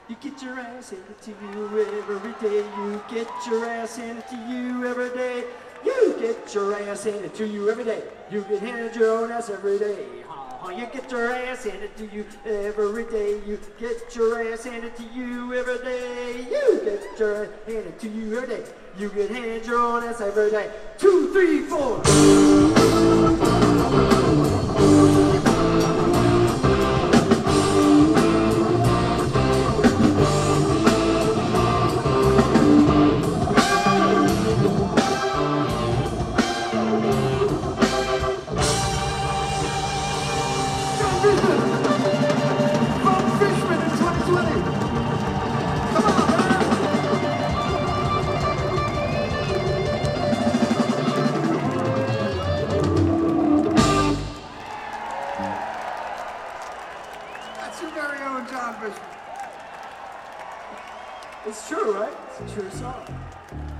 You get your ass handed to you every day. You get your ass handed to you every day. You get your ass handed to you every day. You get handed your own ass every day. You get your ass handed to you every day. You get your ass handed to you every day. You get your ass handed to you every day. You get handed your own ass every day. 2, 3, 4. That's your very own John Fishman. It's true, right? It's a true song.